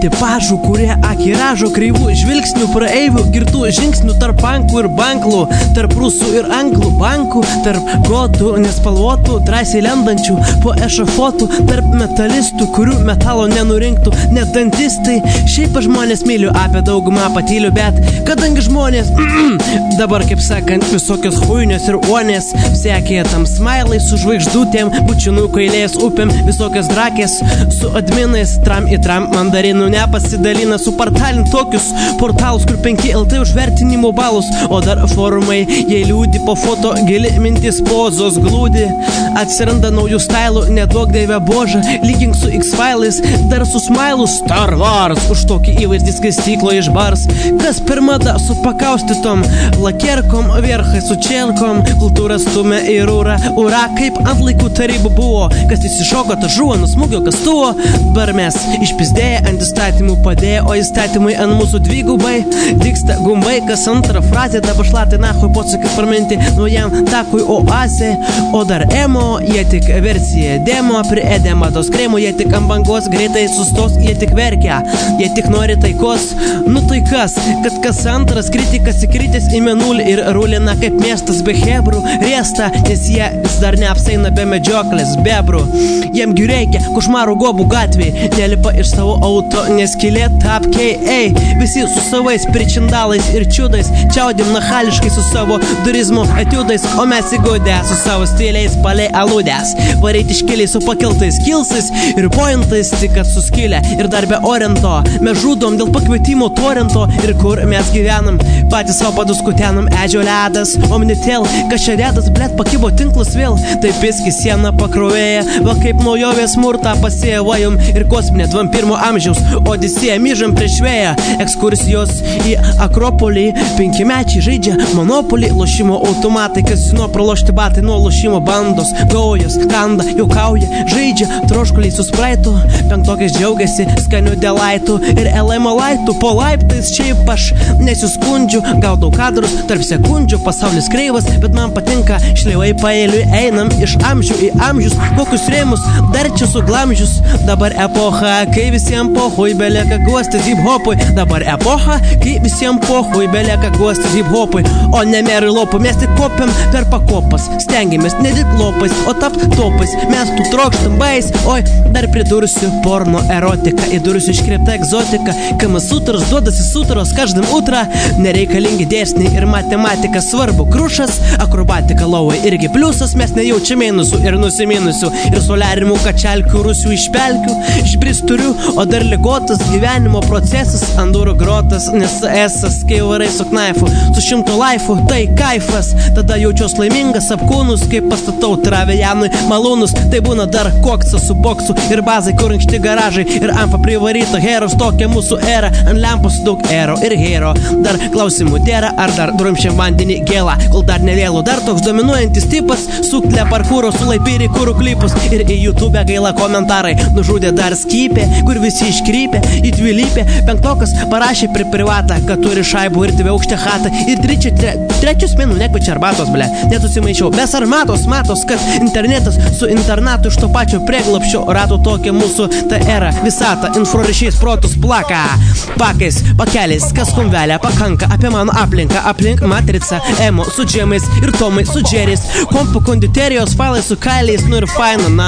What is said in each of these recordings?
tipažų, kurie akį ražo kreivų žvilgsnių praeivių, girtų žingsnių tarp bankų ir banklų, tarp rusų ir anglų bankų, tarp gotų nespalvotų, drąsiai lendančių po ešafotų, tarp metalistų, kurių metalo nenurinktų net dantistai. Šiaip žmonės myliu, apie daugumą patyliu, bet kadangi žmonės dabar, kaip sakant, visokios huinės ir uonės, sekė tam smailai su žvaigždutėm, bučinų kailės upėm, visokios drakės su adminais, tram į tram mandarinų nepasidalina, su partalint tokius portalus, kur 5 LT už vertinimo balus, o dar forumai, jei liūdi po foto, gili mintis pozos glūdi, atsiranda naujų stylų, neduok dieve boža, lygink su X-Files, dar su smailu Star Wars, už tokį įvaizdį skystyklo išbars, kas per mada su pakaustytom lakerkom, verchai su čelkom, kultūra stumia į rūrą, ura, kaip ant laikų tarybų buvo, kas įsišoko, ta žuvo, nusmūgio kastuvo, bar mes išpizdėję ant įstatymų padėję, o įstatymai ant mūsų dvigubai, dyksta gumbai, kas antrą frazę, dabar šlatai nahui posakis praminti, naujam takui oazė, o dar emo, jie tik versija demo, priedė mados kremo, jie tik ant bangos greitai sustos, jie tik verkia, jie tik nori taikos, nu tai kas, kad kas antras kritikas įkritęs į menulį ir rūlina kaip miestas be hebrų, riesta, nes jie vis dar neapsaina be medžioklės bebrų, jiem gi reikia košmarų gobų gatvėj, nelipa iš savo auto, nes kilė tapkiai, ei, visi su savais pričindalais ir čiudais, čiaudim nachališkai su savo turizmo etiudais, o mes įgudė su savo stiliais palei aludės, varyti iškeliai su pakeltais kilsais ir pointais, tik kad suskilę ir dar be oriento, mes žudom dėl pakvietimo torrento ir kur mes gyvenam, patys savo paduskutenam, edžio ledas, omnitel, kažerėdas, blėt, pakibo tinklas vėl, taip piski siena pakrovėja, va kaip naujovės smurtą pasėvajom ir kosminė 21 amžiaus odisėja myžam prieš vėją, ekskursijos į Akropolį, 5-mečiai žaidžia monopolį, lošimo automatai, kasino pralošti batai nuo lošimo bandos, gaujos, kanda, juokauja, žaidžia, troškuliai su spraitu, 5-okais džiaugiasi, skaniu delaitų ir LM laitų, po laiptais šiaip aš nesiskundžiu, gaudau kadrus, tarp sekundžių, pasaulis kreivas, bet man patinka, šleivai paėliui einam iš amžių į amžius, kokius rėmus dar čia suglamžius, dabar epocha, kai visiems pohui belieka guostis hip-hopui, dabar epocha, kai visiems pohui belieka guostis hip-hopui, o ne merai lopui, mes tik kopiam per pakopas, stengiamės nedik lopais, o tapt topais, mes tu trokštam bais, oi, dar pridursiu porno erotiką, įdursiu iškreiptą egzotiką, kamas sutras duodasi sutros, každam utra, nereikalingi dėsniai ir matematika svarbu, krušas, akrobatika lovai irgi pliusas, mes nejaučiam minusų ir nusiminusių, ir soliarimų kačelkių, rusių išpelkių, išbristurių, o dar ligotas gyvenimo procesas, ant durų grotas, nes esas, kai varai su knaifu, su 100 laifu, tai kaifas, tada jaučios laimingas apkūnus, kai pastatau travejanui malūnus, tai būna dar koksas su boksu ir bazai, kur ankšti garažai ir ampa privaryto heros, tokia mūsų era, ant lempos daug ero ir hero, dar klausimų dėra, ar dar drumšiam vandenį gėlą, kol dar nevėlu, dar toks dominuojantis tipas, suklė parkūro, sulaipyrį kūrų klipus ir į YouTube gaila komentarai, nužudė dar skypė, kur visi iškrypė, į dvilypė, 5-okas parašė privatą, kad turi šaibų ir 2-aukštę chatą ir trečius minų nekviečia arbatos, ble, nesusimaišiau, mes ar matos, kad internetas su internatu iš to pačio prieglapščio rato tokia mūsų ta era, visata, infraryšiais protus plaka, pakais, pakeliais, kas kumvelė, pakanka apie mano aplinką, aplink matrica, emo su džemais ir tomai su džeriais, kompo konditerijos failai su kailiais, nu ir faina, na.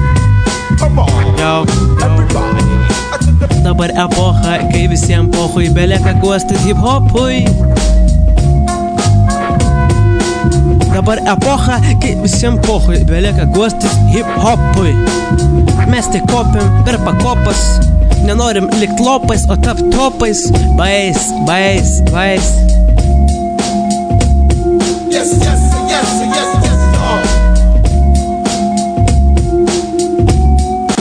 Yo. Dabar epocha, kai visiems pohui belieka guostis hip-hopui. Dabar epocha, kai visiems pohui belieka guostis hip-hopui. Mes tik kopiam per pakopas, nenorim likt lopais, o tap topais, bais. Yes.